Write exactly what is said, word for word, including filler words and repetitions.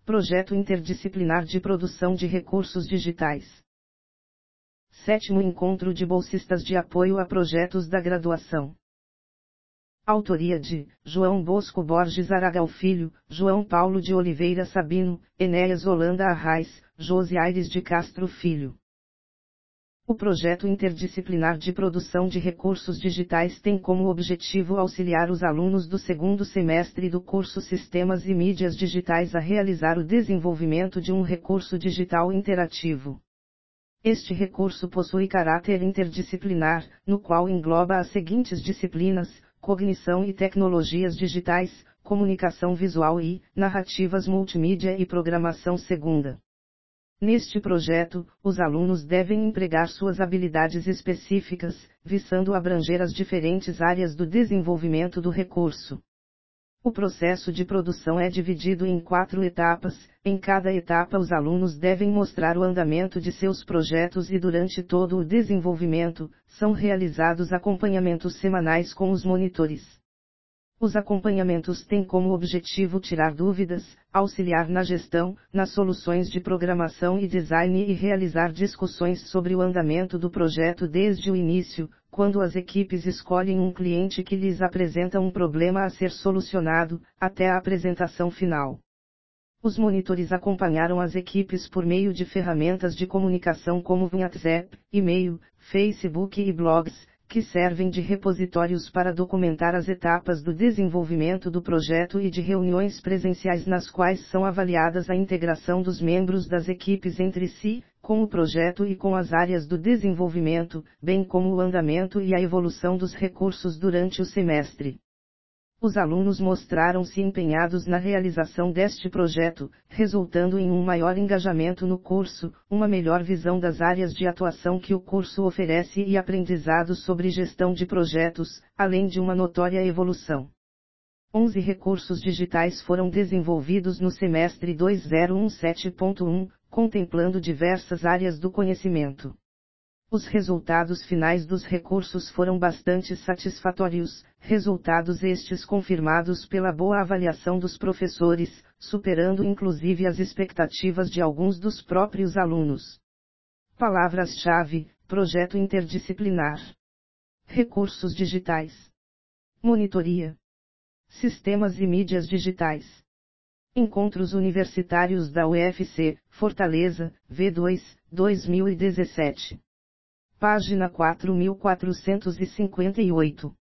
Projeto Interdisciplinar de Produção de Recursos Digitais. Sétimo Encontro de Bolsistas de Apoio a Projetos da Graduação. Autoria de João Bosco Borges Aragal Filho, João Paulo de Oliveira Sabino, Enéas Holanda Arraes, Josi Aires de Castro Filho. O projeto interdisciplinar de produção de recursos digitais tem como objetivo auxiliar os alunos do segundo semestre do curso Sistemas e Mídias Digitais a realizar o desenvolvimento de um recurso digital interativo. Este recurso possui caráter interdisciplinar, no qual engloba as seguintes disciplinas: cognição e tecnologias digitais, comunicação visual e narrativas multimídia e programação segunda. Neste projeto, os alunos devem empregar suas habilidades específicas, visando abranger as diferentes áreas do desenvolvimento do recurso. O processo de produção é dividido em quatro etapas. Em cada etapa, os alunos devem mostrar o andamento de seus projetos e durante todo o desenvolvimento, são realizados acompanhamentos semanais com os monitores. Os acompanhamentos têm como objetivo tirar dúvidas, auxiliar na gestão, nas soluções de programação e design e realizar discussões sobre o andamento do projeto desde o início, quando as equipes escolhem um cliente que lhes apresenta um problema a ser solucionado, até a apresentação final. Os monitores acompanharam as equipes por meio de ferramentas de comunicação como WhatsApp, e-mail, Facebook e blogs, que servem de repositórios para documentar as etapas do desenvolvimento do projeto e de reuniões presenciais nas quais são avaliadas a integração dos membros das equipes entre si, com o projeto e com as áreas do desenvolvimento, bem como o andamento e a evolução dos recursos durante o semestre. Os alunos mostraram-se empenhados na realização deste projeto, resultando em um maior engajamento no curso, uma melhor visão das áreas de atuação que o curso oferece e aprendizados sobre gestão de projetos, além de uma notória evolução. onze recursos digitais foram desenvolvidos no semestre dois mil dezessete ponto um, contemplando diversas áreas do conhecimento. Os resultados finais dos recursos foram bastante satisfatórios, resultados estes confirmados pela boa avaliação dos professores, superando inclusive as expectativas de alguns dos próprios alunos. Palavras-chave: projeto interdisciplinar, recursos digitais, monitoria, sistemas e mídias digitais. Encontros Universitários da U F C, Fortaleza, V dois, dois mil e dezessete. Página quatro mil quatrocentos e cinquenta e oito.